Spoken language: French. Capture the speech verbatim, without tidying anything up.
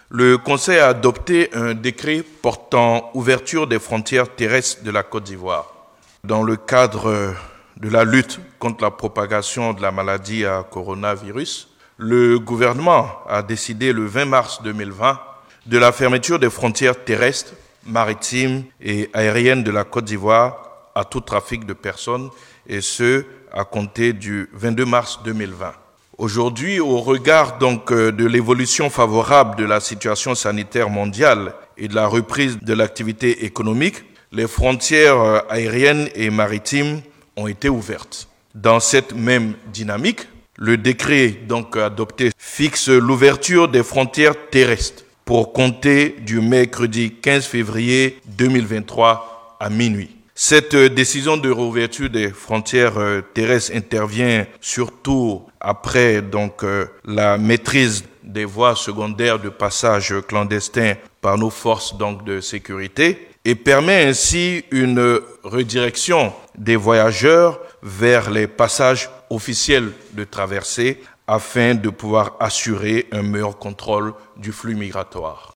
Le Conseil a adopté un décret portant ouverture des frontières terrestres de la Côte d'Ivoire. Dans le cadre de la lutte contre la propagation de la maladie à coronavirus, le gouvernement a décidé le vingt mars deux mille vingt de la fermeture des frontières terrestres, maritimes et aériennes de la Côte d'Ivoire à tout trafic de personnes, et ce, à compter du vingt-deux mars deux mille vingt. Aujourd'hui, au regard donc de l'évolution favorable de la situation sanitaire mondiale et de la reprise de l'activité économique, les frontières aériennes et maritimes ont été ouvertes. Dans cette même dynamique, le décret donc adopté fixe l'ouverture des frontières terrestres pour compter du mercredi quinze février deux mille vingt-trois à minuit. Cette décision de réouverture des frontières terrestres intervient surtout après donc la maîtrise des voies secondaires de passage clandestin par nos forces donc de sécurité et permet ainsi une redirection des voyageurs vers les passages officiels de traversée afin de pouvoir assurer un meilleur contrôle du flux migratoire.